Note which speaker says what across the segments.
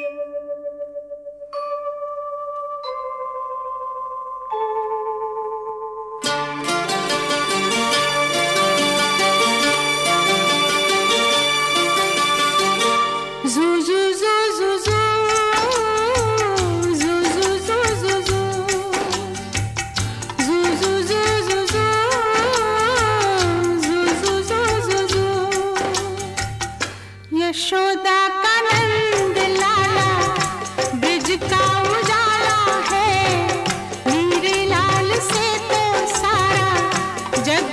Speaker 1: यशोदा का नंद लाला ब्रिज का उजाला है, मेरे लाल से तो सारा जग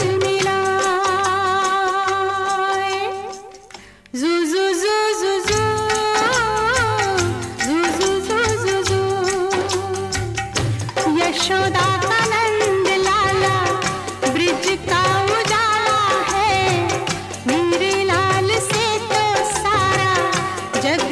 Speaker 1: झिलमिलाए। जू जू जू जू जू जू जू जू जू जू यशोदा का नंद लाला ब्रिज का उजाला है, मेरे लाल से तो सारा जग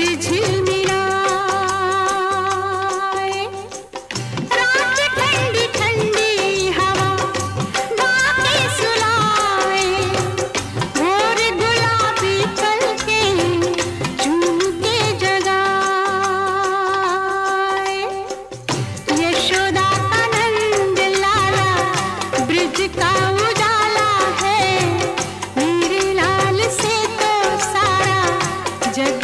Speaker 1: झिलमिलाए। रात ठंडी ठंडी हवा बातें सुनाए, भोर गुलाबी पलके चूम के जगाए। यशोदा का नंद लाला ब्रिज का उजाला है, मेरे लाल से तो सारा जग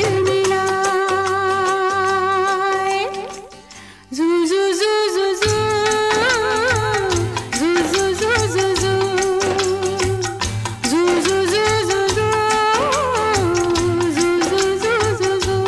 Speaker 1: झिलमिलाए। जू जू जू जू जू जू जू जू जू जू जू जू जू जू जू जू जू जू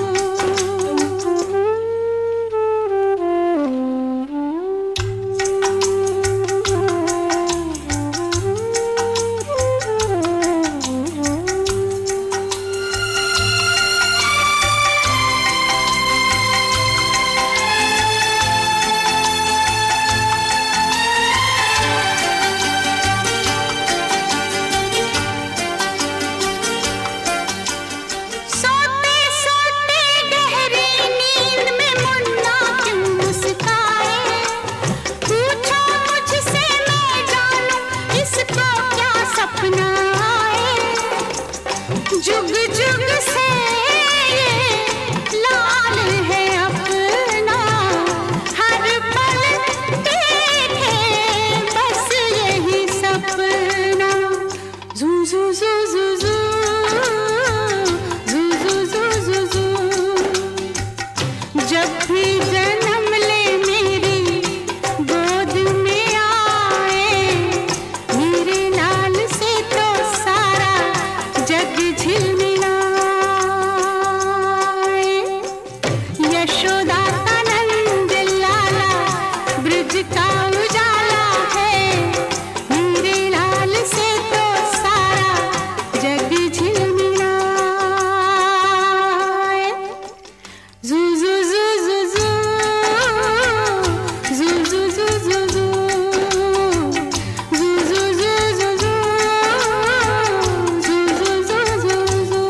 Speaker 1: सोते सोते गहरी नींद में मुन्ना क्यों मुस्काए, पूछो मुझसे मैं जानूं इसको क्या सपना आए। जुग जुग से ये लाल है अपना, हर पल देखे बस यही सपना। जू जू जू जू जू जू जू जू जू जू जब भी जन्म ले मेरी गोद में आए, मेरे लाल से तो सारा जग झिलमिलाए। यशोदा का नंद लाला ब्रिज का उजाला है, मेरे लाल से तो सारा जग झिलमिलाए। जू जू जू जू जू जू जू जू जू जू जू जू जू जू जू जू जू जू।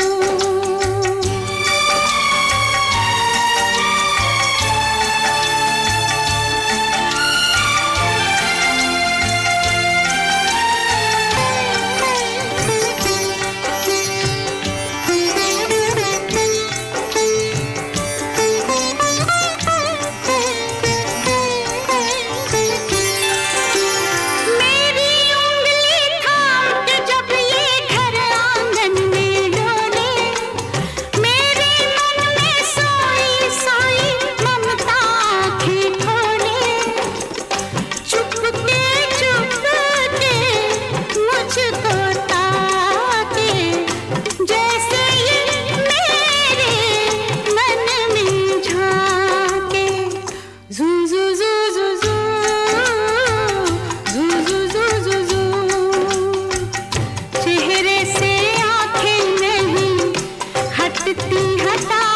Speaker 1: मेरी उंगली थाम के जब ये घर आंगन में डोले, मेरे मन में सोई सोई ममता आँखें खोले। चुपके चुपके मुझको ताके, जैसे ये मेरे मन में झांके। जू जू जू जू जू जू जू जू जू जू चेहरे से आंखें नहीं हटती हटा